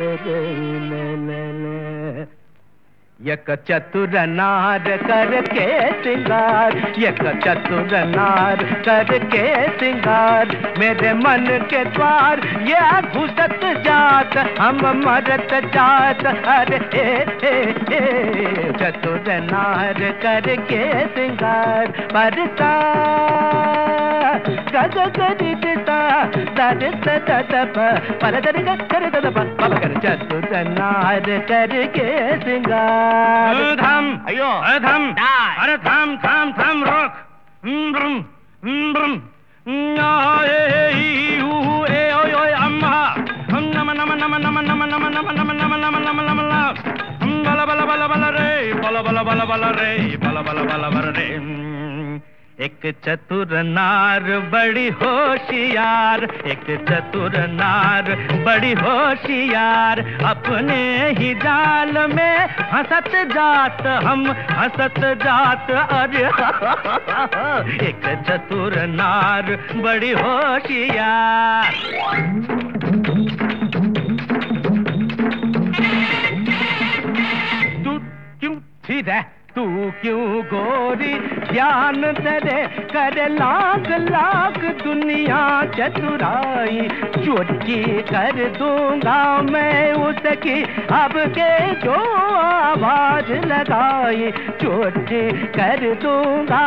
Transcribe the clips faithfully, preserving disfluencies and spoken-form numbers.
एक चतुर नार करके सिंगार, एक चतुर नार करके सिंगार, मेरे मन के द्वार ये घुसत जात, हम मरत जात। अरे हे हे हे चतुर नार करके सिंगार, परता गग गरि दिता दरित ददप पर दरि कर ददप बाबा कर चतुर नार करके सिंगार। थम अयो थम अरे थम थम थम रोक ब्रम ब्रम ए यू ए ओय ओय अम्मा नम नम नम नम नम नम नम नम नम नम नम नम बला बला बला बला रे बला बला बला बला रे बला बला बला बला रे। एक चतुर नार बड़ी होशियार, एक चतुर नार बड़ी होशियार, अपने ही जाल में हंसत जात, हम हंसत जात। अरे एक चतुर नार बड़ी होशियार। तू क्यों सीधा, तू क्यों गोरी ध्यान तेरे कर लाख लाख दुनिया चतुराई, चोरी कर दूंगा मैं उसकी अब के जो आवाज लगाई, चोरी कर दूंगा।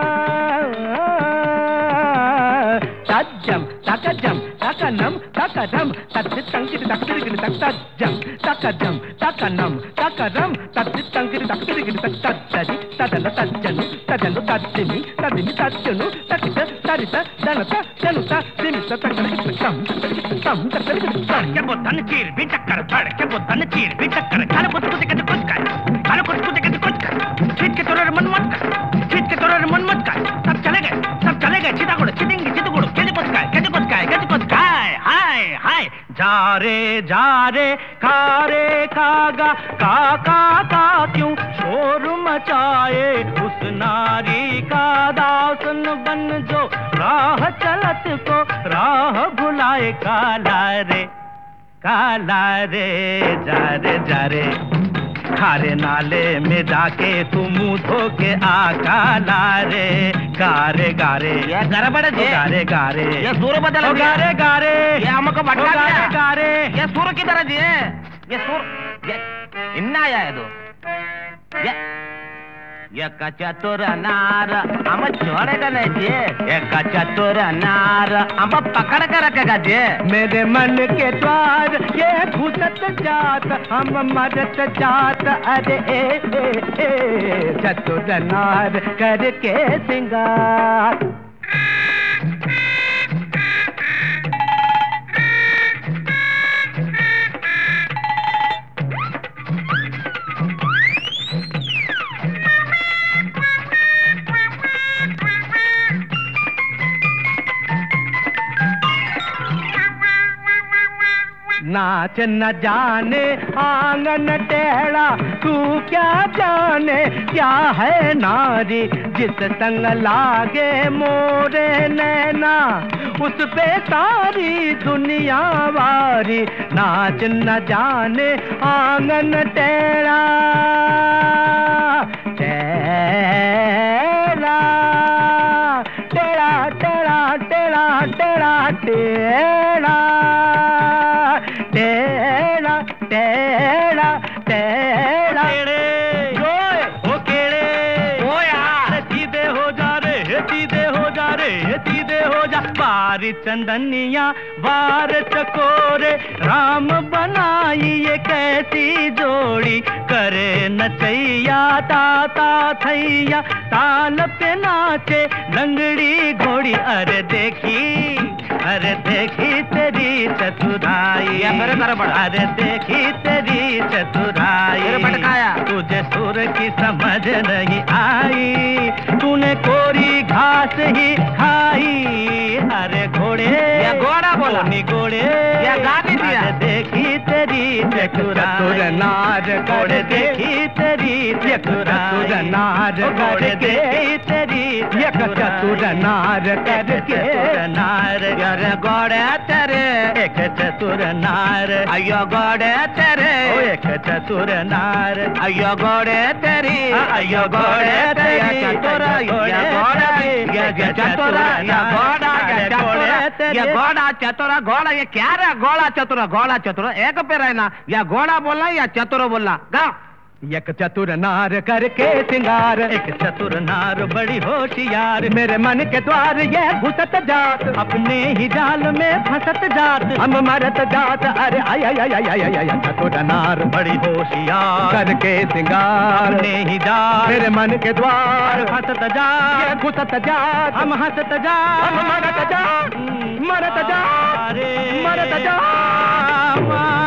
तज्जम तकजम तकनम तकदम तत्ति तंकिर तक्तिरिगिर तज्जम तकजम तकनम तकदम तत्ति तंकिर तक्तिरिगिर तज्जरि तदन तज्जनु तदनु तज्जिमि तदिमि तज्जनु ततित तरित दनत जनुत दिमित तकरिगिर तम तम तकरिगिर तम। क्या बोतन चीर भी चक्कर पड़, क्या बोतन चीर भी चक्कर, खाने कुछ कुछ कुछ कुछ कर, खाने कुछ कुछ कुछ कुछ कर, छीट के तोरे मन मत कर, छीट के तोरे मन मत कर। सब चले गए, सब चले गए, चिता गुड़ चितेंगे चित गुड़ कैसे कुछ खाए, कैसे कुछ खाए, कैसे कुछ खाए। हाय हाय जा रे जा रे खा रे खागा का का का क्यों शोर मचाए, उस नारी का दासन बन जो राह चलत को राह भुलाए। काला रे काला रे जा रे जा रे खारे नाले में जाके तू मुंह धो के आ। काला रे गारे गारे ये गड़बड़ है, गारे गारे ये सुर बदल गया, गारे गारे ये हमको भटका गारे दिया, गारे ये सुर की तरह जी है, ये सुर ये इन्ना आया है तो ये ये चतुर नार हम छोड़ेगा नहीं जी, ये चतुर नार हम पकड़ कर रखेगा जी। मेरे मन के द्वार ये घुसत जात, हम मरत जात। अरे ए ए ए चतुर नार करके सिंगार। नाच न जाने आंगन टेढ़ा, तू क्या जाने क्या है नारी, जिस संग लागे मोरे नैना उस पे सारी दुनिया वारी। नाच न जाने आंगन टेढ़ा टेढ़ा टेढ़ा टेढ़ा टेढ़ा टेढ़ा टेढ़ा टेढ़ा टेढ़ा टेढ़ा ओ केड़े ओ यार सीधे हो जा रे, सीधे हो जा रे, सीधे हो जा। बारी चंदनिया बार चकोरे राम बनाई ये कैसी जोड़ी, करे नचैया ताता थैया ताल पे नाचे लंगड़ी घोड़ी। अरे देखी अरे देखी तेरी चतुराई, मेरे तरफ बढ़। अरे देखी तेरी चतुराई, मेरे भटकाया। तुझे सुर की समझ नहीं आई, तूने कोरी घास ही खाई। अरे घोड़े या घोड़ा बोला, नी घोड़े या गाली दिया। अरे देखी तेरी चतुराई, नार घोड़े देखी तेरी चतुराई, नार घोड़े देखी तेरी चतुर नार करके नार घोड़े तेरे एक चतुर नार अयो गोड़े तेरे ओ एक चतुर नार अयो गोड़े तेरी अयो गोड़े तेरी चतुर ये गोड़ा ये चतुर ये गोड़ा ये चतुर ये गोड़ा चतुर गोड़ा ये क्या रे गोड़ा चतुर गोड़ा चतुर एक पे रहना या गोड़ा बोलना या चतुर बोलना गाओ एक चतुर नार करके सिंगार एक चतुर नार बड़ी होशियार मेरे मन के द्वार ये घुसत जात अपने ही जाल में फंसत जात हम मरत जात अरे आय आय आय आय आय आय चतुर नार बड़ी होशियार करके सिंगार अपने ही जाल मेरे मन के द्वार फंसत जात ये घुसत जात हम हंसत जात हम मरत जात मरत जात मरत जात